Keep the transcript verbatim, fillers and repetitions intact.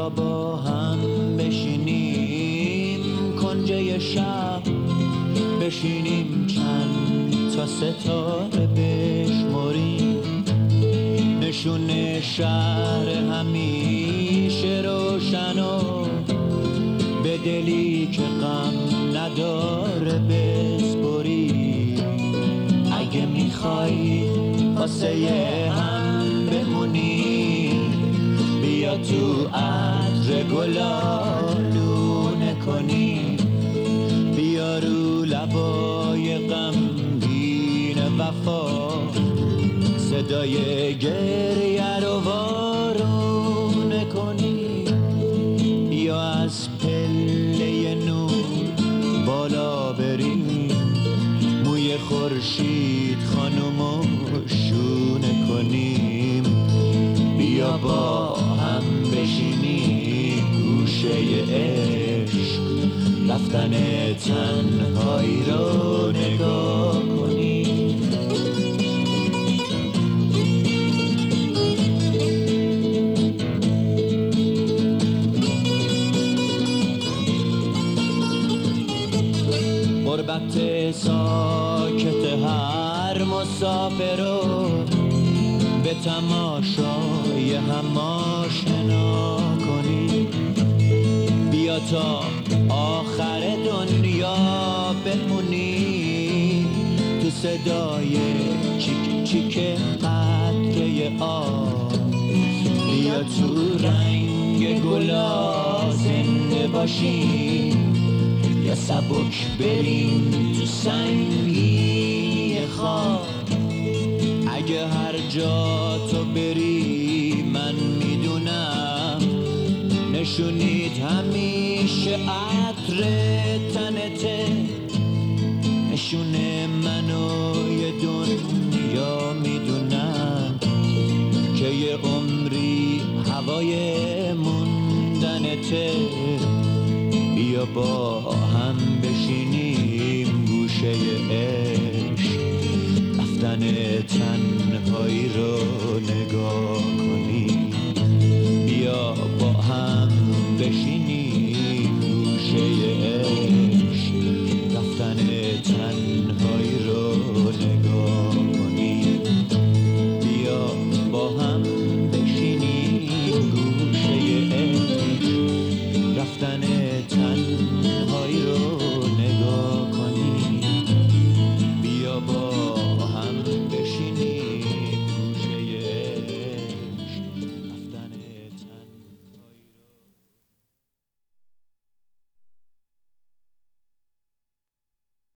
بیا با هم بشینیم کنجه شب، بشینیم چند تا ستاره بشمریم، نشون شهر همیشه روشن و به دلی که غم نداره بسپریم. اگه میخوای واسه هم بمونی بیا تو عطر گلالونه کنی، بیا رو لبای غمگین وفا صدای گریه رو وارونه کنی، بیا از پله نور بالا بریم، موی خورشید خانومو شونه کنیم، بیا با هم بشینیم گوشه عشق، رفتن تنهایی رو نگاه کنیم. غربت ساکت هر مسافر رو به تماشای هم آشنا کنی، بیا تا آخر دنیا بمونی تو صدای چیک چیک قطره آب، بیا تو رنگ گلا زنده باشیم، یا سبک بریم تو سنگی خواب. اگه هر جا تو بری من میدونم نشونید همیشه عطر تنته، نشون منو یه دنیا میدونم که یه عمری هوای موندنته، بیا با هم بشینیم گوشه عشق، رفتن تنهایی رو نگاه کنیم.